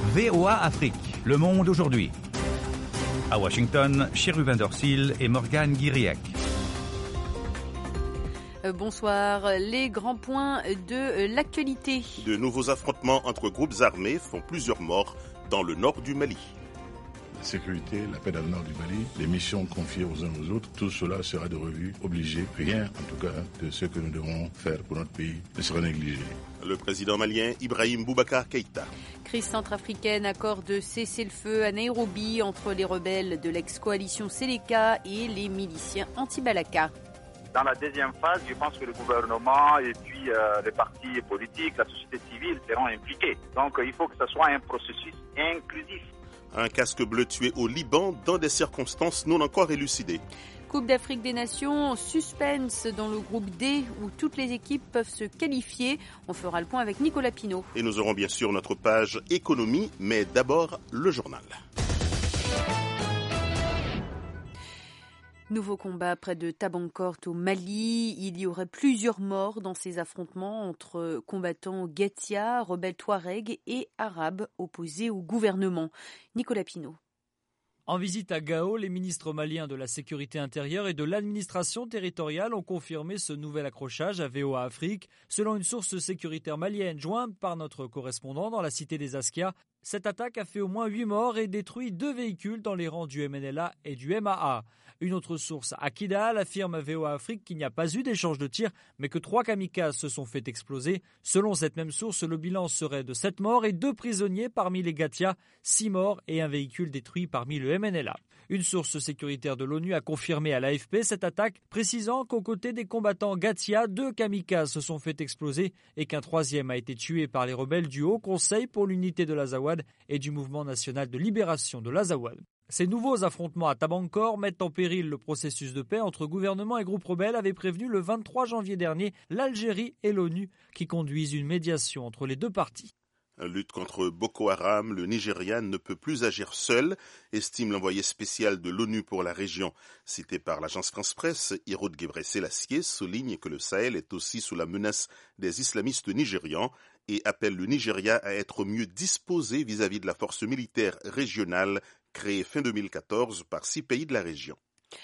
VOA Afrique, le monde aujourd'hui. À Washington, Chérubin Dorsil et Morgane Guiriac. Bonsoir, les grands points de l'actualité. De nouveaux affrontements entre groupes armés font plusieurs morts dans le nord du Mali. La sécurité, la paix dans le nord du Mali, les missions confiées aux uns aux autres, tout cela sera de revue obligé. Rien, en tout cas, de ce que nous devons faire pour notre pays ne sera négligé. Le président malien Ibrahim Boubacar Keïta. Crise centrafricaine, accord de cessez-le-feu à Nairobi entre les rebelles de l'ex-coalition Seleka et les miliciens anti-Balaka. Dans la deuxième phase, je pense que le gouvernement et puis les partis politiques, la société civile seront impliqués. Donc il faut que ce soit un processus inclusif. Un casque bleu tué au Liban dans des circonstances non encore élucidées. Coupe d'Afrique des Nations, suspense dans le groupe D où toutes les équipes peuvent se qualifier. On fera le point avec Nicolas Pinault. Et nous aurons bien sûr notre page économie, mais d'abord le journal. Nouveau combat près de Tabankort au Mali. Il y aurait plusieurs morts dans ces affrontements entre combattants Gatia, rebelles Touareg et Arabes opposés au gouvernement. Nicolas Pinault. En visite à Gao, les ministres maliens de la sécurité intérieure et de l'administration territoriale ont confirmé ce nouvel accrochage à VOA Afrique. Selon une source sécuritaire malienne jointe par notre correspondant dans la cité des Askia, cette attaque a fait au moins 8 morts et détruit 2 véhicules dans les rangs du MNLA et du MAA. Une autre source à Kidal affirme à VOA Afrique qu'il n'y a pas eu d'échange de tirs, mais que 3 kamikazes se sont fait exploser. Selon cette même source, le bilan serait de 7 morts et 2 prisonniers parmi les Gatia, 6 morts et un véhicule détruit parmi le MNLA. Une source sécuritaire de l'ONU a confirmé à l'AFP cette attaque, précisant qu'aux côtés des combattants Gatia, 2 kamikazes se sont fait exploser et qu'un 3e a été tué par les rebelles du Haut Conseil pour l'unité de l'Azawad et du Mouvement national de libération de l'Azawad. Ces nouveaux affrontements à Tabankort mettent en péril le processus de paix entre gouvernement et groupes rebelles, avait prévenu le 23 janvier dernier l'Algérie et l'ONU qui conduisent une médiation entre les deux parties. Lutte contre Boko Haram, le Nigeria ne peut plus agir seul, estime l'envoyé spécial de l'ONU pour la région. Cité par l'agence France-Presse, Hirod Gebrselassie souligne que le Sahel est aussi sous la menace des islamistes nigérians et appelle le Nigeria à être mieux disposé vis-à-vis de la force militaire régionale créée fin 2014 par 6 pays de la région.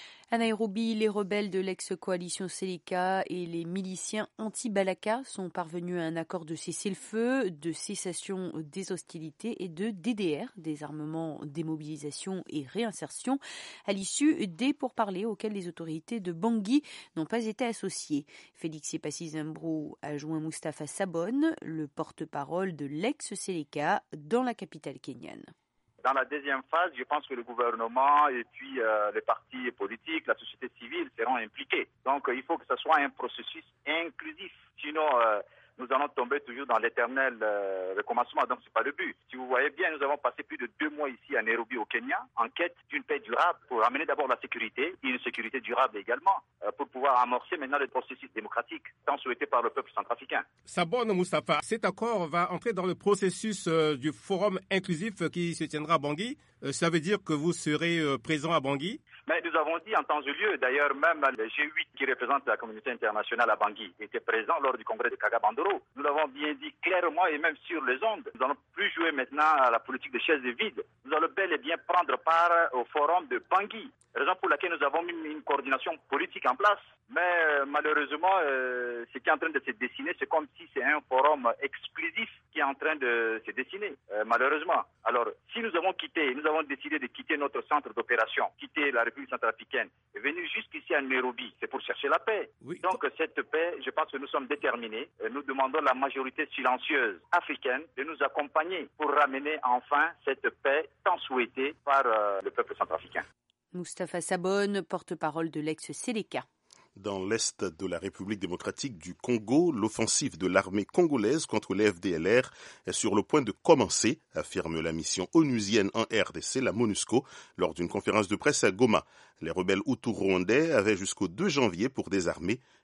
À Nairobi, les rebelles de l'ex-coalition Seleka et les miliciens anti-Balaka sont parvenus à un accord de cessez-le-feu, de cessation des hostilités et de DDR, désarmement, démobilisation et réinsertion, à l'issue des pourparlers auxquels les autorités de Bangui n'ont pas été associées. Félix Epassi-Zambro a joint Mustapha Sabon, le porte-parole de l'ex-Seleka, dans la capitale kenyane. Dans la deuxième phase, je pense que le gouvernement et puis les partis politiques, la société civile seront impliqués. Donc il faut que ce soit un processus inclusif. Sinon, nous allons tomber toujours dans l'éternel recommencement. Donc c'est pas le but. Si vous voyez bien, nous avons passé plus de 2 mois ici à Nairobi au Kenya en quête d'une paix durable pour amener d'abord la sécurité et une sécurité durable également pour pouvoir amorcer maintenant le processus démocratique tant souhaité par le peuple centrafricain. Sabon Moustapha, cet accord va entrer dans le processus du forum inclusif qui se tiendra à Bangui. Ça veut dire que vous serez présent à Bangui? Mais nous avons dit en temps et lieu, d'ailleurs même le G8 qui représente la communauté internationale à Bangui était présent lors du congrès de Kagabandoro. Nous l'avons bien dit clairement et même sur les ondes. Nous n'allons plus jouer maintenant à la politique des chaises vides. Nous allons bel et bien prendre part au forum de Bangui. Raison pour laquelle nous avons mis une coordination politique en place. Mais malheureusement, ce qui est en train de se dessiner, c'est comme si c'est un forum exclusif qui est en train de se dessiner, malheureusement. Alors, si nous avons décidé de quitter notre centre d'opération, quitter la République centrafricaine, et venir jusqu'ici à Nairobi, c'est pour chercher la paix. Oui. Donc, cette paix, je pense que nous sommes déterminés. Nous demandons à la majorité silencieuse africaine de nous accompagner pour ramener enfin cette paix tant souhaitée par le peuple centrafricain. Mustapha Sabon, porte-parole de l'ex-Seleka. Dans l'est de la République démocratique du Congo, l'offensive de l'armée congolaise contre les FDLR est sur le point de commencer, affirme la mission onusienne en RDC, la MONUSCO, lors d'une conférence de presse à Goma. Les rebelles hutus rwandais avaient jusqu'au 2 janvier pour désarmer,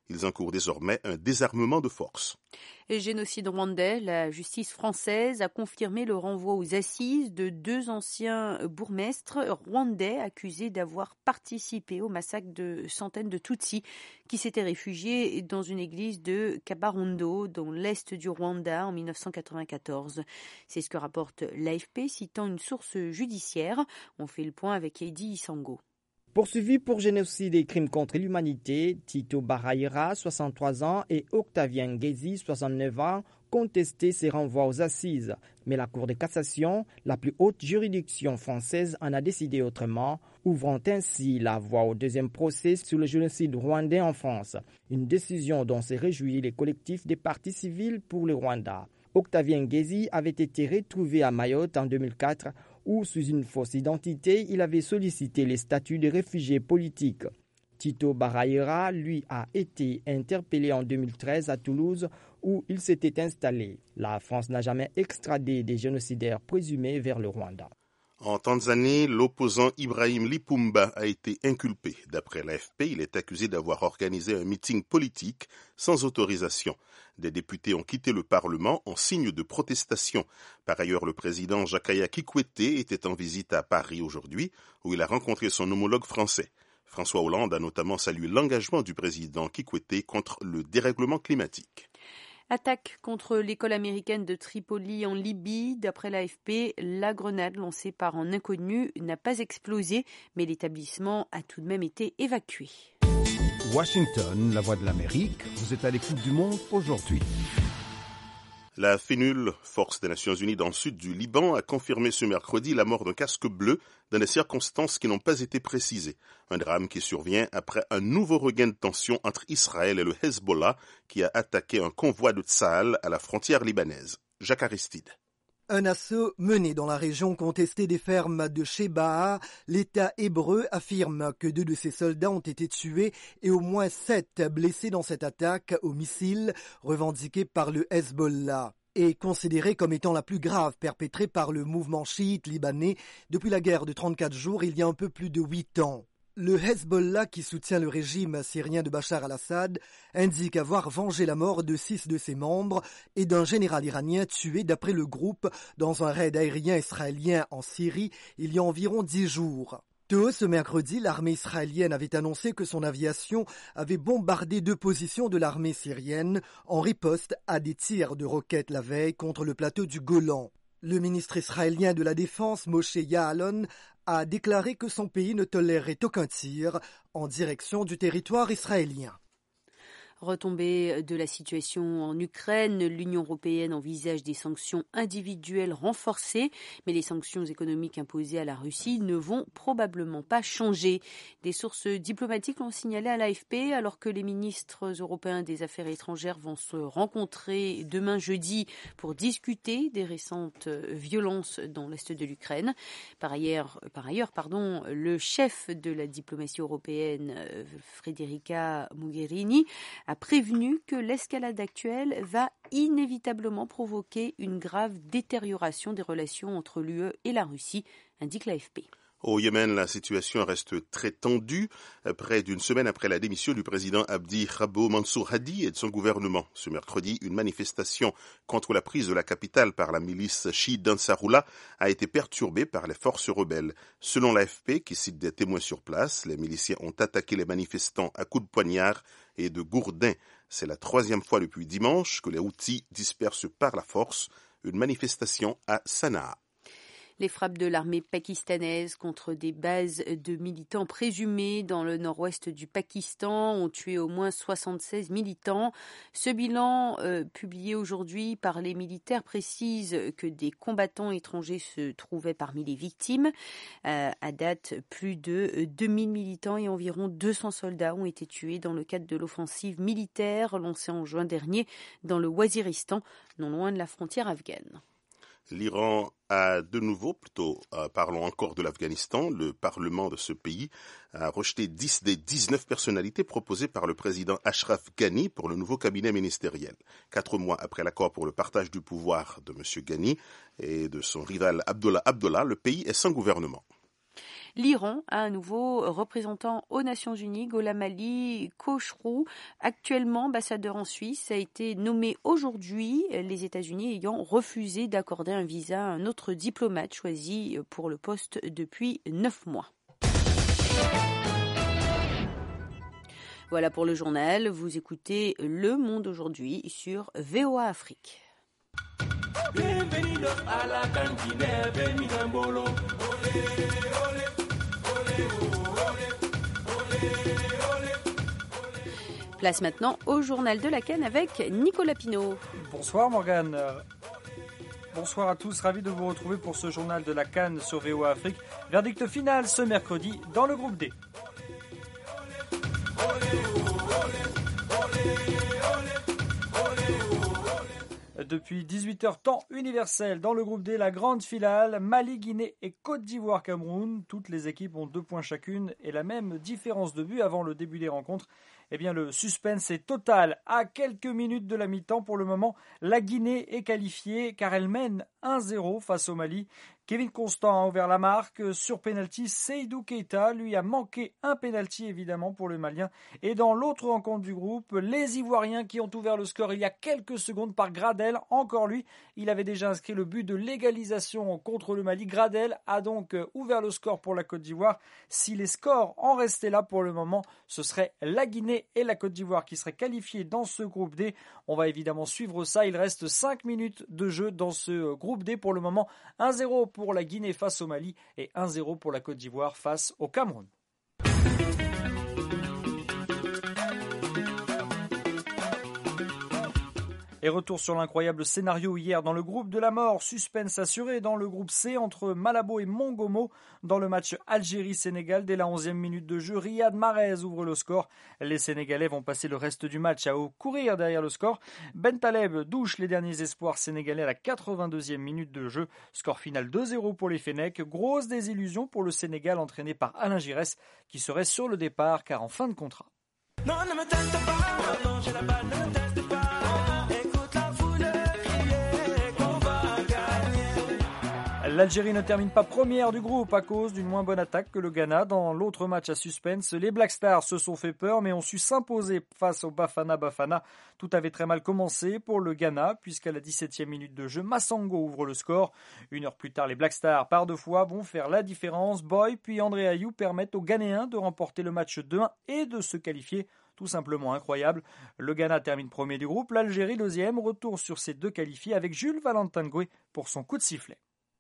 Ils encourent désormais un désarmement de force. Et génocide rwandais, la justice française a confirmé le renvoi aux assises de 2 anciens bourgmestres rwandais accusés d'avoir participé au massacre de centaines de Tutsis qui s'étaient réfugiés dans une église de Kabarondo, dans l'est du Rwanda, en 1994. C'est ce que rapporte l'AFP, citant une source judiciaire. On fait le point avec Heidi Isango. Poursuivis pour génocide et crimes contre l'humanité, Tito Barayera, 63 ans, et Octavien Ngezi, 69 ans, contestaient ces renvois aux assises. Mais la Cour de cassation, la plus haute juridiction française, en a décidé autrement, ouvrant ainsi la voie au deuxième procès sur le génocide rwandais en France. Une décision dont s'est réjoui les collectifs des partis civils pour le Rwanda. Octavien Ngezi avait été retrouvé à Mayotte en 2004, où, sous une fausse identité, il avait sollicité les statuts de réfugiés politiques. Tito Barayera, lui, a été interpellé en 2013 à Toulouse, où il s'était installé. La France n'a jamais extradé des génocidaires présumés vers le Rwanda. En Tanzanie, l'opposant Ibrahim Lipumba a été inculpé. D'après l'AFP, il est accusé d'avoir organisé un meeting politique sans autorisation. Des députés ont quitté le Parlement en signe de protestation. Par ailleurs, le président Jakaya Kikwete était en visite à Paris aujourd'hui, où il a rencontré son homologue français. François Hollande a notamment salué l'engagement du président Kikwete contre le dérèglement climatique. Attaque contre l'école américaine de Tripoli en Libye. D'après l'AFP, la grenade lancée par un inconnu n'a pas explosé, mais l'établissement a tout de même été évacué. Washington, la voix de l'Amérique, vous êtes à l'écoute du monde aujourd'hui. La FENUL, Force des Nations Unies dans le sud du Liban, a confirmé ce mercredi la mort d'un casque bleu dans des circonstances qui n'ont pas été précisées. Un drame qui survient après un nouveau regain de tension entre Israël et le Hezbollah qui a attaqué un convoi de Tsahal à la frontière libanaise. Jacques Aristide. Un assaut mené dans la région contestée des fermes de Shebaa. L'État hébreu affirme que 2 de ses soldats ont été tués et au moins 7 blessés dans cette attaque au missile revendiquée par le Hezbollah et considérée comme étant la plus grave perpétrée par le mouvement chiite libanais depuis la guerre de 34 jours il y a un peu plus de 8 ans. Le Hezbollah, qui soutient le régime syrien de Bachar al-Assad, indique avoir vengé la mort de 6 de ses membres et d'un général iranien tué d'après le groupe dans un raid aérien israélien en Syrie il y a environ 10 jours. Tôt ce mercredi, l'armée israélienne avait annoncé que son aviation avait bombardé 2 positions de l'armée syrienne en riposte à des tirs de roquettes la veille contre le plateau du Golan. Le ministre israélien de la Défense, Moshe Ya'alon, a déclaré que son pays ne tolérerait aucun tir en direction du territoire israélien. Retombée de la situation en Ukraine, l'Union européenne envisage des sanctions individuelles renforcées, mais les sanctions économiques imposées à la Russie ne vont probablement pas changer. Des sources diplomatiques l'ont signalé à l'AFP, alors que les ministres européens des Affaires étrangères vont se rencontrer demain jeudi pour discuter des récentes violences dans l'est de l'Ukraine. Par ailleurs, le chef de la diplomatie européenne, Federica Mogherini, a prévenu que l'escalade actuelle va inévitablement provoquer une grave détérioration des relations entre l'UE et la Russie, indique l'AFP. Au Yémen, la situation reste très tendue, près d'une semaine après la démission du président Abdi Rabo Mansour Hadi et de son gouvernement. Ce mercredi, une manifestation contre la prise de la capitale par la milice chiite d'Ansarullah a été perturbée par les forces rebelles. Selon l'AFP, qui cite des témoins sur place, les miliciens ont attaqué les manifestants à coups de poignard et de gourdins. C'est la 3e fois depuis dimanche que les Houthis dispersent par la force une manifestation à Sanaa. Les frappes de l'armée pakistanaise contre des bases de militants présumés dans le nord-ouest du Pakistan ont tué au moins 76 militants. Ce bilan, publié aujourd'hui par les militaires, précise que des combattants étrangers se trouvaient parmi les victimes. À date, plus de 2000 militants et environ 200 soldats ont été tués dans le cadre de l'offensive militaire lancée en juin dernier dans le Waziristan, non loin de la frontière afghane. L'Iran a de nouveau, parlons encore de l'Afghanistan, le Parlement de ce pays a rejeté 10 des 19 personnalités proposées par le président Ashraf Ghani pour le nouveau cabinet ministériel. 4 mois après l'accord pour le partage du pouvoir de M. Ghani et de son rival Abdullah Abdullah, le pays est sans gouvernement. L'Iran a un nouveau représentant aux Nations Unies, Gholam Ali Khoshrou, actuellement ambassadeur en Suisse, a été nommé aujourd'hui, les États-Unis ayant refusé d'accorder un visa à un autre diplomate choisi pour le poste depuis 9 mois. Voilà pour le journal. Vous écoutez Le Monde aujourd'hui sur VOA Afrique. Place maintenant au journal de la CAN avec Nicolas Pinault. Bonsoir Morgane. Bonsoir à tous, ravi de vous retrouver pour ce journal de la CAN sur VOA Afrique. Verdict final ce mercredi dans le groupe D. Depuis 18h temps universel dans le groupe D, la grande finale, Mali, Guinée et Côte d'Ivoire, Cameroun. Toutes les équipes ont 2 points chacune et la même différence de but avant le début des rencontres. Eh bien, le suspense est total. À quelques minutes de la mi-temps, pour le moment, la Guinée est qualifiée car elle mène 1-0 face au Mali. Kevin Constant a ouvert la marque sur pénalty. Seydou Keita lui a manqué un pénalty évidemment pour le Malien. Et dans l'autre rencontre du groupe, les Ivoiriens qui ont ouvert le score il y a quelques secondes par Gradel. Encore lui, il avait déjà inscrit le but de l'égalisation contre le Mali. Gradel a donc ouvert le score pour la Côte d'Ivoire. Si les scores en restaient là pour le moment, ce serait la Guinée et la Côte d'Ivoire qui seraient qualifiés dans ce groupe D. On va évidemment suivre ça. Il reste 5 minutes de jeu dans ce groupe D. Pour le moment, 1-0 pour la Guinée face au Mali et 1-0 pour la Côte d'Ivoire face au Cameroun. Et retour sur l'incroyable scénario hier dans le groupe de la mort. Suspense assuré dans le groupe C entre Malabo et Mongomo. Dans le match Algérie-Sénégal, dès la 11e minute de jeu, Riyad Mahrez ouvre le score. Les Sénégalais vont passer le reste du match à courir derrière le score. Bentaleb douche les derniers espoirs sénégalais à la 82e minute de jeu. Score final 2-0 pour les Fennecs. Grosse désillusion pour le Sénégal entraîné par Alain Giresse qui serait sur le départ car en fin de contrat. Non, ne me teste pas, non, j'ai la balle, ne me teste pas. L'Algérie ne termine pas première du groupe à cause d'une moins bonne attaque que le Ghana. Dans l'autre match à suspense, les Black Stars se sont fait peur mais ont su s'imposer face au Bafana Bafana. Tout avait très mal commencé pour le Ghana puisqu'à la 17e minute de jeu, Massango ouvre le score. 1 heure plus tard, les Black Stars par 2 fois vont faire la différence. Boy puis André Ayou permettent aux Ghanéens de remporter le match 2-1 et de se qualifier. Tout simplement incroyable. Le Ghana termine premier du groupe, l'Algérie deuxième. Retour sur ces 2 qualifiés avec Jules Valentin Goué pour son coup de sifflet.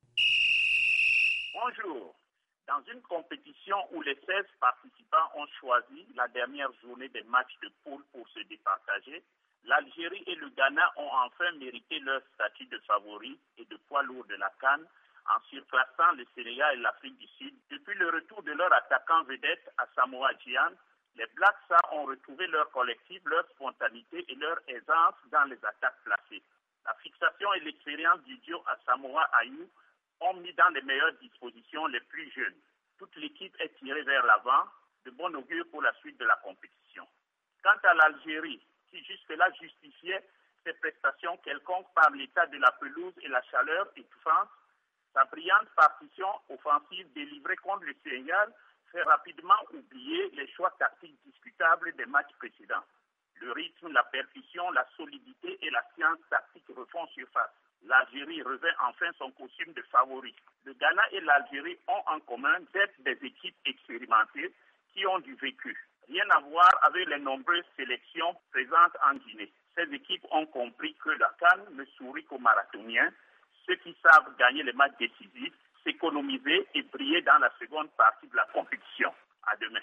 Bonjour. Dans une compétition où les 16 participants ont choisi la dernière journée des matchs de poule pour se départager, l'Algérie et le Ghana ont enfin mérité leur statut de favoris et de poids lourd de la CAN en surclassant le Sénégal et l'Afrique du Sud. Depuis le retour de leur attaquant vedette Asamoah Gyan, les Black Stars ont retrouvé leur collectif, leur spontanéité et leur aisance dans les attaques placées. La fixation et l'expérience du duo Asamoah Ayou ont mis dans les meilleures dispositions les plus jeunes. Toute l'équipe est tirée vers l'avant, de bon augure pour la suite de la compétition. Quant à l'Algérie, qui jusque-là justifiait ses prestations quelconques par l'état de la pelouse et la chaleur étouffante, sa brillante partition offensive délivrée contre le Sénégal fait rapidement oublier les choix tactiques discutables des matchs précédents. Le rythme, la percussion, la solidité et la science tactique refont surface. L'Algérie revêt enfin son costume de favori. Le Ghana et l'Algérie ont en commun d'être des équipes expérimentées qui ont du vécu. Rien à voir avec les nombreuses sélections présentes en Guinée. Ces équipes ont compris que la CAN ne sourit qu'aux marathoniens, ceux qui savent gagner les matchs décisifs, s'économiser et briller dans la seconde partie de la compétition. À demain.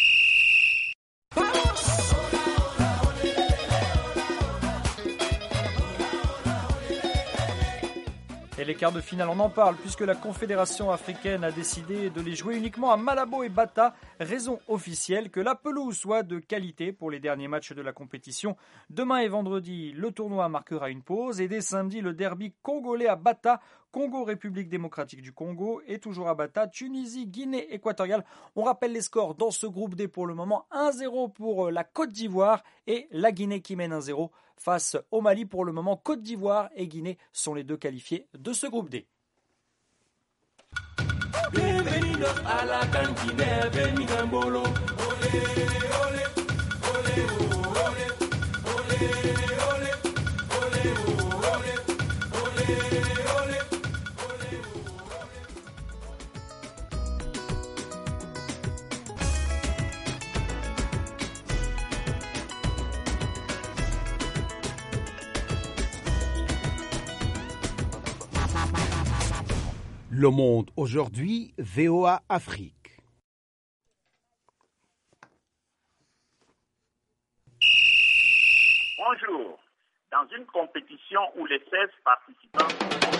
Et les quarts de finale, on en parle puisque la Confédération africaine a décidé de les jouer uniquement à Malabo et Bata, raison officielle que la pelouse soit de qualité pour les derniers matchs de la compétition. Demain et vendredi, le tournoi marquera une pause et dès samedi, le derby congolais à Bata, Congo-République démocratique du Congo et toujours à Bata, Tunisie, Guinée équatoriale. On rappelle les scores dans ce groupe D pour le moment, 1-0 pour la Côte d'Ivoire et la Guinée qui mène 1-0 face au Mali. Pour le moment, Côte d'Ivoire et Guinée sont les 2 qualifiés de ce groupe D. Bienvenue. Le Monde aujourd'hui, VOA Afrique. Bonjour. Dans une compétition où les 16 participants...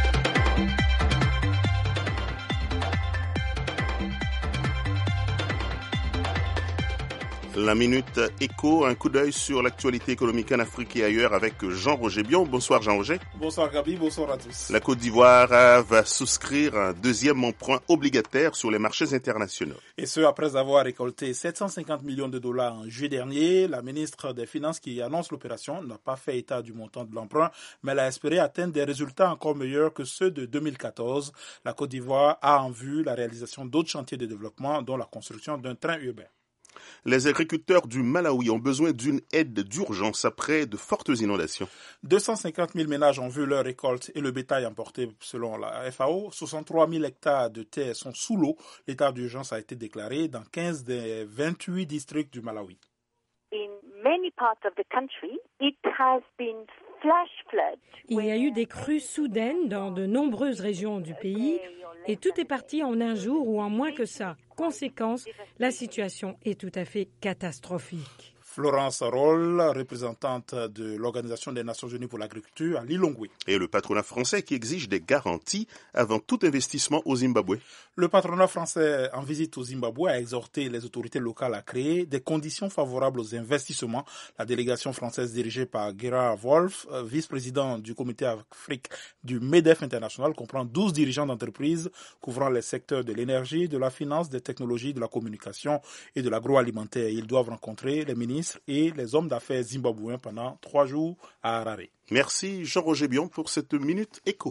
La Minute Éco, un coup d'œil sur l'actualité économique en Afrique et ailleurs avec Jean-Roger Bion. Bonsoir Jean-Roger. Bonsoir Gabi, bonsoir à tous. La Côte d'Ivoire va souscrire un deuxième emprunt obligataire sur les marchés internationaux. Et ce, après avoir récolté 750 millions de dollars en juillet dernier, la ministre des Finances qui annonce l'opération n'a pas fait état du montant de l'emprunt, mais elle a espéré atteindre des résultats encore meilleurs que ceux de 2014. La Côte d'Ivoire a en vue la réalisation d'autres chantiers de développement, dont la construction d'un train urbain. Les agriculteurs du Malawi ont besoin d'une aide d'urgence après de fortes inondations. 250 000 ménages ont vu leur récolte et le bétail emporté selon la FAO. 63 000 hectares de terre sont sous l'eau. L'état d'urgence a été déclaré dans 15 des 28 districts du Malawi. In many parts of the country, it has been flash flood. Il y a eu des crues soudaines dans de nombreuses régions du pays et tout est parti en un jour ou en moins que ça. Conséquence, la situation est tout à fait catastrophique. Florence Roll, représentante de l'Organisation des Nations Unies pour l'Agriculture à Lilongwe. Et le patronat français qui exige des garanties avant tout investissement au Zimbabwe. Le patronat français en visite au Zimbabwe a exhorté les autorités locales à créer des conditions favorables aux investissements. La délégation française dirigée par Gerard Wolf, vice-président du comité Afrique du MEDEF International, comprend 12 dirigeants d'entreprises couvrant les secteurs de l'énergie, de la finance, des technologies, de la communication et de l'agroalimentaire. Ils doivent rencontrer les ministres et les hommes d'affaires zimbabwéens pendant 3 jours à Harare. Merci Jean-Roger Bion pour cette Minute Éco.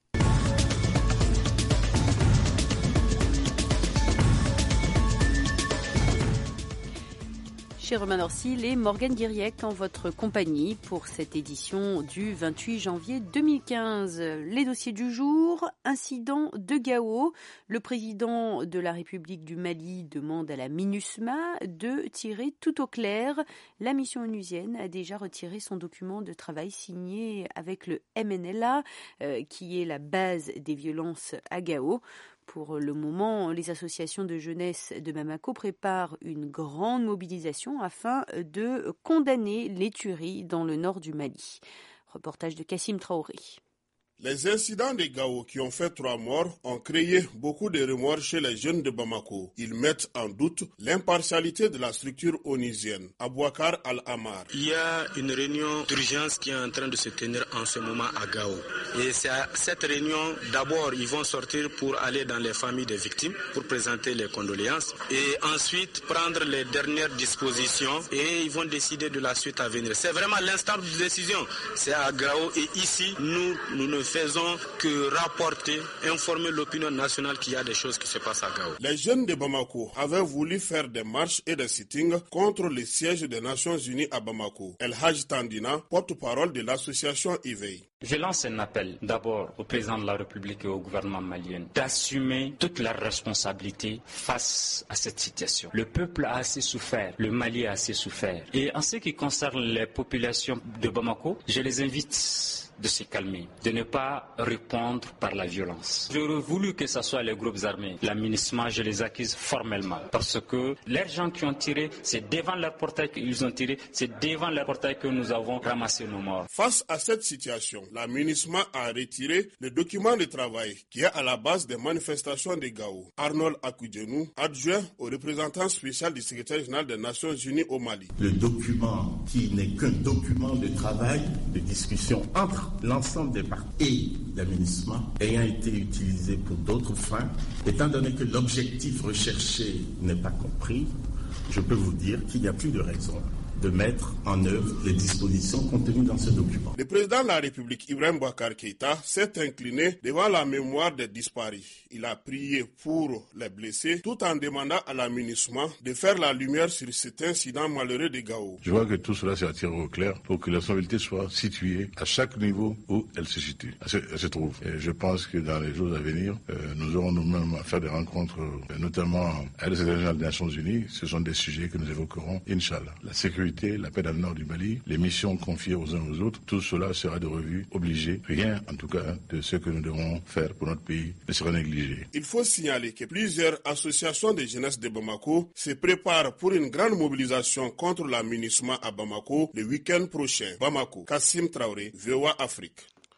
Romain Dorsil et Morgane Guiriec en votre compagnie pour cette édition du 28 janvier 2015. Les dossiers du jour, incident de Gao. Le président de la République du Mali demande à la MINUSMA de tirer tout au clair. La mission onusienne a déjà retiré son document de travail signé avec le MNLA, qui est la base des violences à Gao. Pour le moment, les associations de jeunesse de Bamako préparent une grande mobilisation afin de condamner les tueries dans le nord du Mali. Reportage de Kassim Traoré. Les incidents de Gao qui ont fait 3 morts ont créé beaucoup de remords chez les jeunes de Bamako. Ils mettent en doute l'impartialité de la structure onusienne. Abouakar Al-Amar. Il y a une réunion d'urgence qui est en train de se tenir en ce moment à Gao. Et c'est à cette réunion, d'abord, ils vont sortir pour aller dans les familles des victimes pour présenter les condoléances et ensuite prendre les dernières dispositions et ils vont décider de la suite à venir. C'est vraiment l'instant de décision. C'est à Gao et ici, nous ne faisons que rapporter, informer l'opinion nationale qu'il y a des choses qui se passent à Gao. Les jeunes de Bamako avaient voulu faire des marches et des sittings contre le siège des Nations Unies à Bamako. El Haj Tandina, porte-parole de l'association IVEI. Je lance un appel d'abord au président de la République et au gouvernement malien d'assumer toute la responsabilité face à cette situation. Le peuple a assez souffert, le Mali a assez souffert. Et en ce qui concerne les populations de Bamako, je les invite de se calmer, de ne pas répondre par la violence. J'aurais voulu que ce soit les groupes armés. La MINUSMA, je les accuse formellement parce que les gens qui ont tiré, c'est devant leur portail qu'ils ont tiré, c'est devant leur portail que nous avons ramassé nos morts. Face à cette situation, la MINUSMA a retiré le document de travail qui est à la base des manifestations de Gao. Arnold Akudjenou, adjoint au représentant spécial du secrétaire général des Nations Unies au Mali. Le document qui n'est qu'un document de travail, de discussion entre l'ensemble des parties et la MINUSMA ayant été utilisé pour d'autres fins, étant donné que l'objectif recherché n'est pas compris, je peux vous dire qu'il n'y a plus de raison de mettre en œuvre les dispositions contenues dans ce document. Le président de la République, Ibrahim Boubacar Keïta, s'est incliné devant la mémoire des disparus. Il a prié pour les blessés tout en demandant à la MINUSMA de faire la lumière sur cet incident malheureux de Gao. Je vois que tout cela s'est attiré au clair pour que la responsabilité soit située à chaque niveau où elle se situe, elle se trouve. Et je pense que dans les jours à venir, nous aurons nous-mêmes à faire des rencontres, notamment à la Secrétaire générale des Nations Unies. Ce sont des sujets que nous évoquerons, Inch'Allah. La sécurité, la paix dans le nord du Mali, les missions confiées aux uns aux autres, tout cela sera de revue obligé. Rien, en tout cas, de ce que nous devons faire pour notre pays ne sera négligé. Il faut signaler que plusieurs associations de jeunesse de Bamako se préparent pour une grande mobilisation contre la MINUSMA à Bamako le week-end prochain. Bamako, Kassim Traoré, VOA Afrique.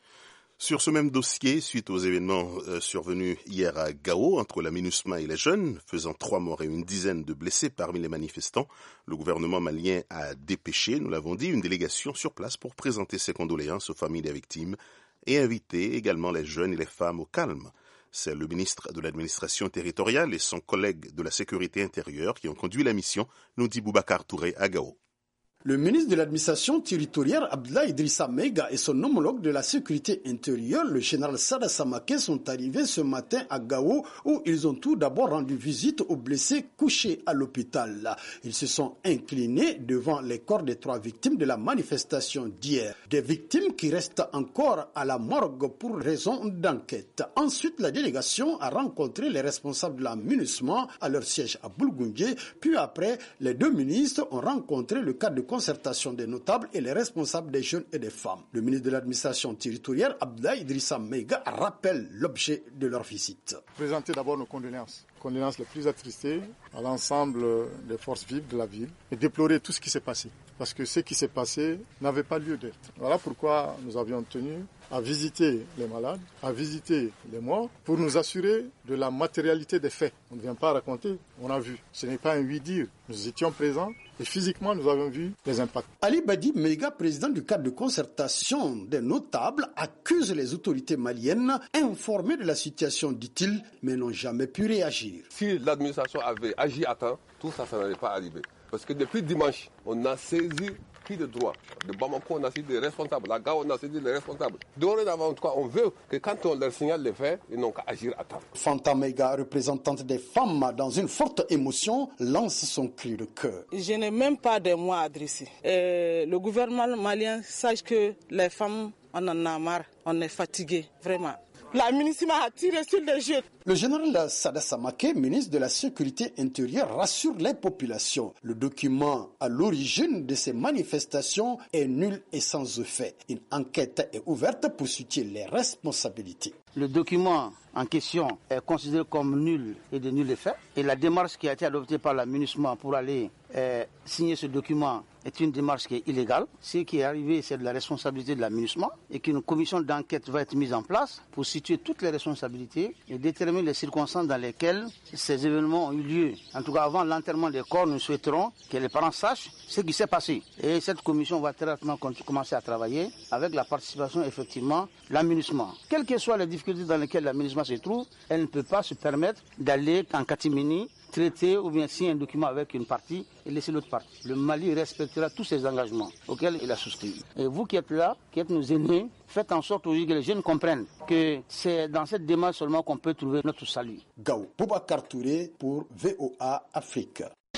Sur ce même dossier, suite aux événements survenus hier à Gao entre la MINUSMA et les jeunes, faisant 3 morts et une dizaine de blessés parmi les manifestants, le gouvernement malien a dépêché, nous l'avons dit, une délégation sur place pour présenter ses condoléances aux familles des victimes et inviter également les jeunes et les femmes au calme. C'est le ministre de l'administration territoriale et son collègue de la sécurité intérieure qui ont conduit la mission, nous dit Boubacar Touré à Gao. Le ministre de l'administration territoriale, Abdoulaye Idrissa Meiga, et son homologue de la sécurité intérieure, le général Sada Samake, sont arrivés ce matin à Gao, où ils ont tout d'abord rendu visite aux blessés couchés à l'hôpital. Ils se sont inclinés devant les corps des 3 victimes de la manifestation d'hier. Des victimes qui restent encore à la morgue pour raison d'enquête. Ensuite, la délégation a rencontré les responsables de la MINUSMA à leur siège à Boulgoundié. Puis après, les 2 ministres ont rencontré le cadre de concertation des notables et les responsables des jeunes et des femmes. Le ministre de l'administration territoriale, Abdoulaye Idrissa Meiga, rappelle l'objet de leur visite. Présenter d'abord nos condoléances les plus attristées à l'ensemble des forces vives de la ville et déplorer tout ce qui s'est passé. Parce que ce qui s'est passé n'avait pas lieu d'être. Voilà pourquoi nous avions tenu à visiter les malades, à visiter les morts, pour nous assurer de la matérialité des faits. On ne vient pas raconter, on a vu. Ce n'est pas un oui-dire. Nous étions présents et physiquement nous avons vu les impacts. Ali Badi Meiga, président du cadre de concertation des notables, accuse les autorités maliennes informées de la situation, dit-il, mais n'ont jamais pu réagir. Si l'administration avait agi à temps, tout ça n'allait pas arriver. Parce que depuis dimanche, on a saisi qui de droit. De Bamako, on a saisi des responsables. La Gao, on a saisi les responsables. Dorénavant, en tout cas, on veut que quand on leur signale les faits, ils n'ont qu'à agir à temps. Fanta Meiga, représentante des femmes, dans une forte émotion, lance son cri de cœur. Je n'ai même pas de mots à adresser. Le gouvernement malien sache que les femmes, on en a marre, on est fatigué, vraiment. La MINUSMA a tiré sur les jeunes. Le général Sada Samake, ministre de la Sécurité intérieure, rassure les populations. Le document à l'origine de ces manifestations est nul et sans effet. Une enquête est ouverte pour situer les responsabilités. Le document en question est considéré comme nul et de nul effet. Et la démarche qui a été adoptée par la MINUSMA pour aller signer ce document est une démarche qui est illégale. Ce qui est arrivé, c'est de la responsabilité de la MINUSMA et qu'une commission d'enquête va être mise en place pour situer toutes les responsabilités et déterminer les circonstances dans lesquelles ces événements ont eu lieu. En tout cas, avant l'enterrement des corps, nous souhaiterons que les parents sachent ce qui s'est passé. Et cette commission va très rapidement commencer à travailler avec la participation, effectivement, de la MINUSMA. Quelles que soient les difficultés dans lesquelles la MINUSMA se trouve, elle ne peut pas se permettre d'aller en catimini, traiter ou bien signer un document avec une partie et laisser l'autre partie. Le Mali respectera tous ses engagements auxquels il a souscrit. Et vous qui êtes là, qui êtes nos aînés, faites en sorte aujourd'hui que les jeunes comprennent que c'est dans cette démarche seulement qu'on peut trouver notre salut. Gao Boubacar Touré pour VOA Afrique.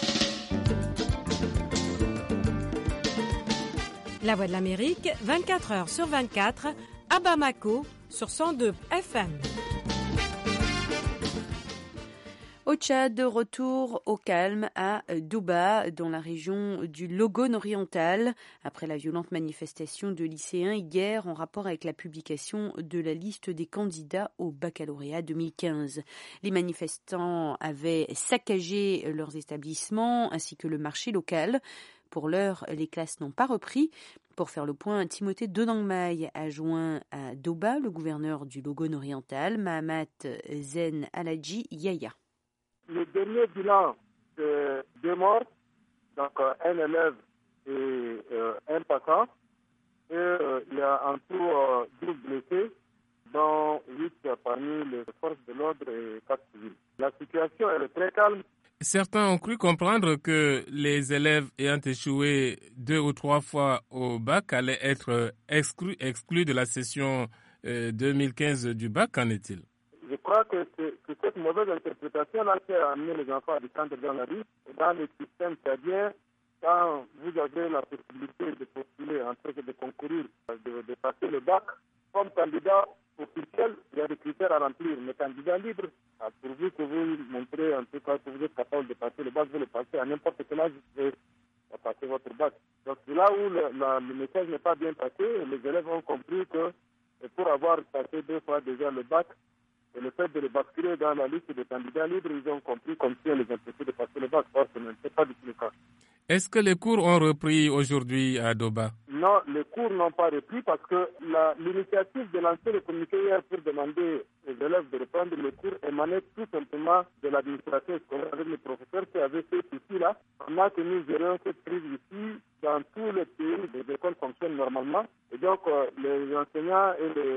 La Voix de l'Amérique, 24 heures sur 24, à Bamako, sur 102 FM. Au Tchad, de retour au calme à Douba, dans la région du Logone oriental, après la violente manifestation de lycéens hier en rapport avec la publication de la liste des candidats au baccalauréat 2015. Les manifestants avaient saccagé leurs établissements ainsi que le marché local. Pour l'heure, les classes n'ont pas repris. Pour faire le point, Timothée Dodangmai a joint à Douba le gouverneur du Logone oriental, Mahamat Zen Aladji Yaya. Le dernier bilan de 2 morts, donc un élève et un passant, et il y a en tout 12 blessés, dont 8 parmi les forces de l'ordre et 4 civils. La situation elle est très calme. Certains ont cru comprendre que les élèves ayant échoué 2 ou 3 fois au bac allaient être exclus de la session 2015 du bac. Qu'en est-il? Je crois que c'est cette mauvaise interprétation-là qui a amené les enfants à descendre dans la rue. Dans le système, c'est-à-dire, quand vous avez la possibilité de postuler en train de concourir, de passer le bac, comme candidat officiel, il y a des critères à remplir. Mais candidat libre, pourvu que vous montrez en tout cas que vous êtes capable de passer le bac, vous le passez à n'importe quel âge, vous pouvez passer votre bac. Donc c'est là où le message n'est pas bien passé. Les élèves ont compris que pour avoir passé 2 fois déjà le bac, et le fait de les basculer dans la liste des candidats libres, ils ont compris comme si on les empêchait de passer le bac. Or, ce n'est pas du tout le cas. Est-ce que les cours ont repris aujourd'hui à Doba? Non, les cours n'ont pas repris parce que l'initiative de lancer le communiqué hier pour demander aux élèves de reprendre les cours émanait tout simplement de l'administration scolaire avec les professeurs qui avaient fait ceci là. Pendant que nous gérions cette crise ici, dans tous les pays, les écoles fonctionnent normalement. Et donc, les enseignants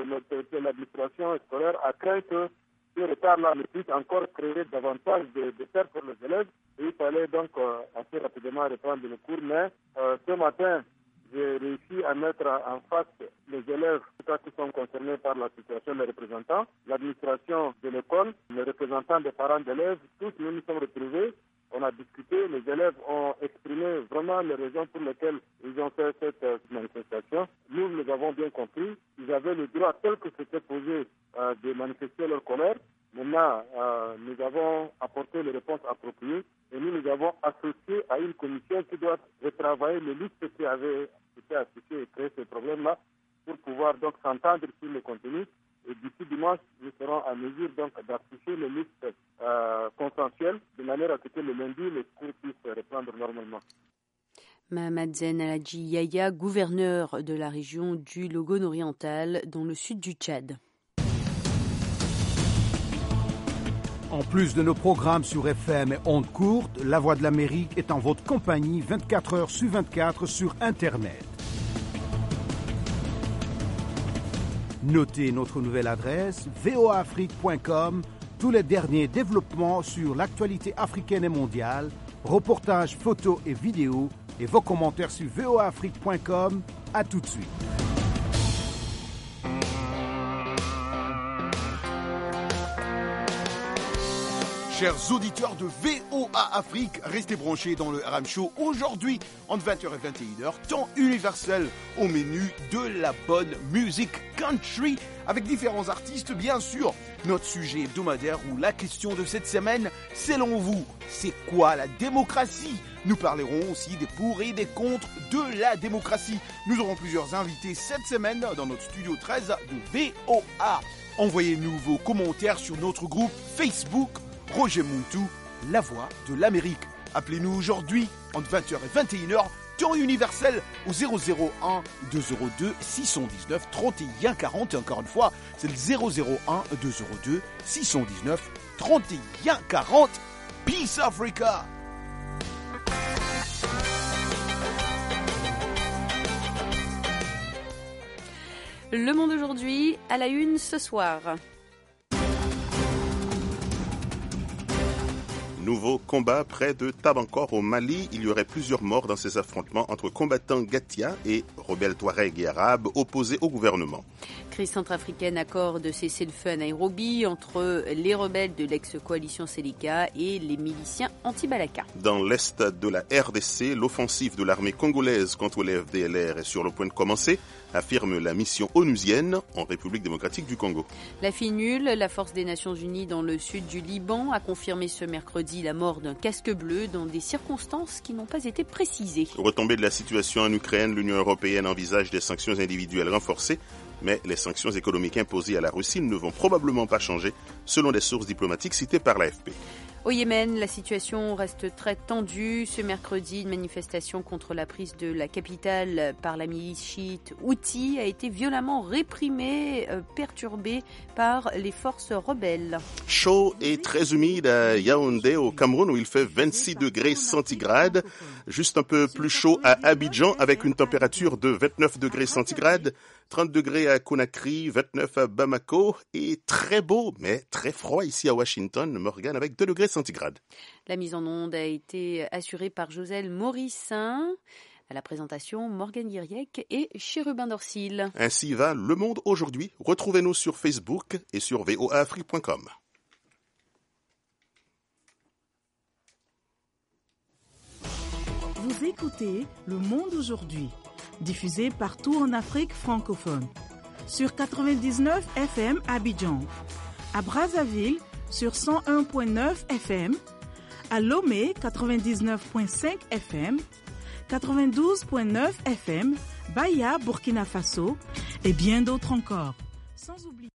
et l'administration scolaire a craint que ce retard-là ne puisse encore créer davantage de pertes pour les élèves. Et il fallait donc assez rapidement reprendre le cours. Mais ce matin, j'ai réussi à mettre en face les élèves qui sont concernés par la situation, les représentants, l'administration de l'école, les représentants des parents d'élèves. Tous nous nous sommes retrouvés. On a discuté, les élèves ont exprimé vraiment les raisons pour lesquelles ils ont fait cette manifestation. Nous les avons bien compris. Ils avaient le droit, tel que c'était posé, de manifester leur colère. Maintenant, nous avons apporté les réponses appropriées et nous avons associé à une commission qui doit retravailler les listes qui avaient été associées et créer ces problèmes-là pour pouvoir donc s'entendre sur le contenu. Et d'ici dimanche, nous serons à mesure donc d'afficher les listes consensuelles de manière à ce que le lundi, les cours puissent reprendre normalement. Mahamat Zen Aladji Yahya, gouverneur de la région du Logone oriental dans le sud du Tchad. En plus de nos programmes sur FM et ondes courtes, La Voix de l'Amérique est en votre compagnie 24 heures sur 24 sur Internet. Notez notre nouvelle adresse voaafrique.com, tous les derniers développements sur l'actualité africaine et mondiale, reportages, photos et vidéos et vos commentaires sur voaafrique.com. À tout de suite. Chers auditeurs de VOA Afrique, restez branchés dans le RM Show aujourd'hui entre 20h et 21h, temps universel au menu de la bonne musique country avec différents artistes bien sûr. Notre sujet hebdomadaire ou la question de cette semaine, selon vous, c'est quoi la démocratie? Nous parlerons aussi des pour et des contre de la démocratie. Nous aurons plusieurs invités cette semaine dans notre studio 13 de VOA. Envoyez-nous vos commentaires sur notre groupe Facebook Roger Muntu, La Voix de l'Amérique. Appelez-nous aujourd'hui entre 20h et 21h, temps universel au 001 202 619 31 40. Et encore une fois, c'est le 001 202 619 31 40. Peace Africa! Le Monde aujourd'hui, à la une ce soir. Nouveau combat près de Tabankor au Mali. Il y aurait plusieurs morts dans ces affrontements entre combattants Gatia et rebelles Touaregs et Arabes opposés au gouvernement. Crise centrafricaine, accord de cessez-le-feu à Nairobi entre les rebelles de l'ex-coalition Seleka et les miliciens anti-Balaka. Dans l'est de la RDC, l'offensive de l'armée congolaise contre les FDLR est sur le point de commencer, affirme la mission onusienne en République démocratique du Congo. La FINUL, la force des Nations Unies dans le sud du Liban, a confirmé ce mercredi la mort d'un casque bleu dans des circonstances qui n'ont pas été précisées. Retombée de la situation en Ukraine, l'Union européenne envisage des sanctions individuelles renforcées, mais les sanctions économiques imposées à la Russie ne vont probablement pas changer, selon des sources diplomatiques citées par l'AFP. Au Yémen, la situation reste très tendue. Ce mercredi, une manifestation contre la prise de la capitale par la milice chiite Houthi a été violemment réprimée, perturbée par les forces rebelles. Chaud et très humide à Yaoundé, au Cameroun, où il fait 26 degrés centigrades. Juste un peu plus chaud à Abidjan, avec une température de 29 degrés centigrades. 30 degrés à Conakry, 29 à Bamako et très beau mais très froid ici à Washington, Morgane, avec 2 degrés centigrades. La mise en onde a été assurée par Joselle Morissin. À la présentation, Morgane Guiriec et Chérubin Dorsil. Ainsi va Le Monde aujourd'hui. Retrouvez-nous sur Facebook et sur voaafrique.com. Vous écoutez Le Monde aujourd'hui, diffusé partout en Afrique francophone. Sur 99 FM à Abidjan, à Brazzaville sur 101.9 FM, à Lomé 99.5 FM, 92.9 FM, Baya, Burkina Faso et bien d'autres encore. Sans oublier